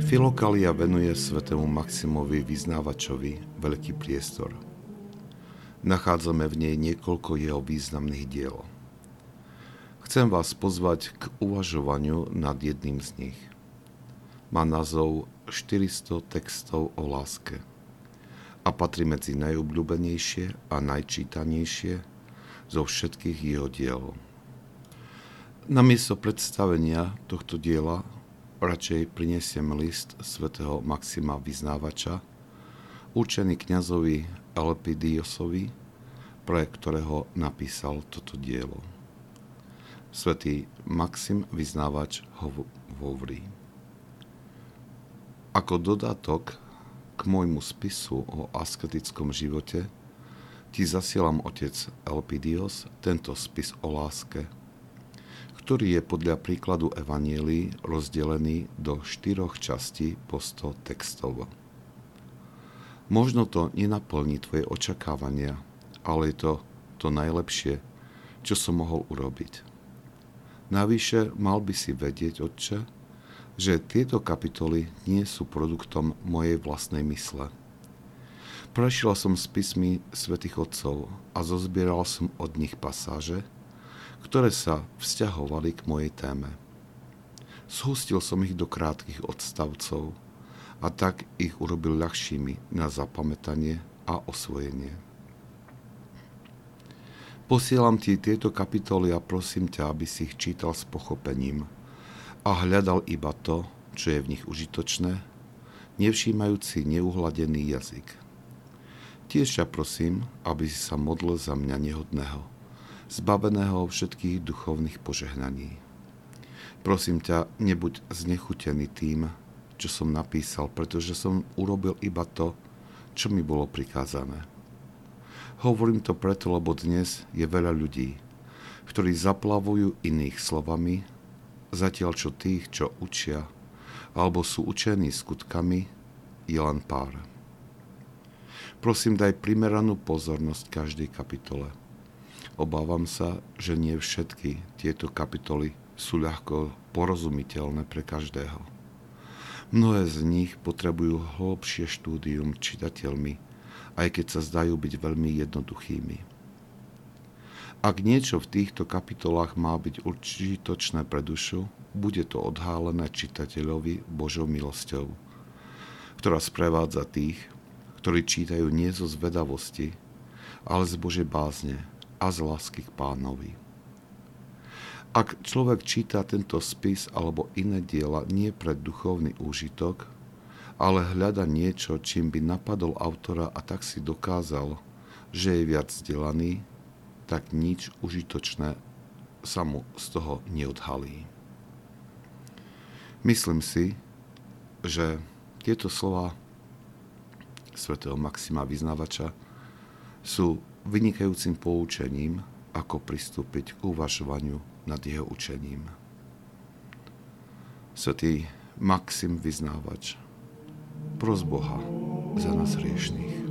Filokalia venuje svätému Maximovi Vyznávačovi veľký priestor. Nachádzame v nej niekoľko jeho významných diel. Chcem vás pozvať k uvažovaniu nad jedným z nich. Má názov 400 textov o láske a patrí medzi najobľúbenejšie a najčítanejšie zo všetkých jeho diel. Namiesto predstavenia tohto diela radšej prinesiem list svätého Maxima Vyznávača, určený kňazovi Elpidiosovi, pre ktorého napísal toto dielo. Svätý Maxim Vyznávač hovorí: Ako dodatok k môjmu spisu o asketickom živote ti zasielam, otec Elpidios, tento spis o láske, ktorý je podľa príkladu Evanielií rozdelený do 4 častí po 100 textov. Možno to nenaplní tvoje očakávania, ale je to najlepšie, čo som mohol urobiť. Navyše mal by si vedieť, otče, že tieto kapitoly nie sú produktom mojej vlastnej mysle. Prešiel som spismi svätých otcov a zozbieral som od nich pasáže, ktoré sa vzťahovali k mojej téme. Zhustil som ich do krátkych odstavcov a tak ich urobil ľahšími na zapamätanie a osvojenie. Posielam ti tieto kapitoly a prosím ťa, aby si ich čítal s pochopením a hľadal iba to, čo je v nich užitočné, nevšímajúci neuhladený jazyk. Tiež ťa prosím, aby si sa modlil za mňa nehodného, zbaveného všetkých duchovných požehnaní. Prosím ťa, nebuď znechutený tým, čo som napísal, pretože som urobil iba to, čo mi bolo prikázané. Hovorím to preto, lebo dnes je veľa ľudí, ktorí zaplavujú iných slovami, zatiaľ čo tých, čo učia, alebo sú učení skutkami, je len pár. Prosím, daj primeranú pozornosť každej kapitole. Obávam sa, že nie všetky tieto kapitoly sú ľahko porozumiteľné pre každého. Mnohé z nich potrebujú hlbšie štúdium čitateľmi, aj keď sa zdajú byť veľmi jednoduchými. Ak niečo v týchto kapitolách má byť užitočné pre dušu, bude to odhálené čitateľovi Božou milosťou, ktorá sprevádza tých, ktorí čítajú nie zo zvedavosti, ale z Božej bázne a z lásky k Pánovi. Ak človek číta tento spis alebo iné diela nie pre duchovný úžitok, ale hľada niečo, čím by napadol autora a tak si dokázal, že je viac vzdelaný, tak nič užitočné sa mu z toho neodhalí. Myslím si, že tieto slova svätého Maxima Vyznávača sú vynikajúcim poučením, ako pristúpiť k uvažovaniu nad jeho učením. Svätý Maxim Vyznávač, pros Boha za nás hriešných.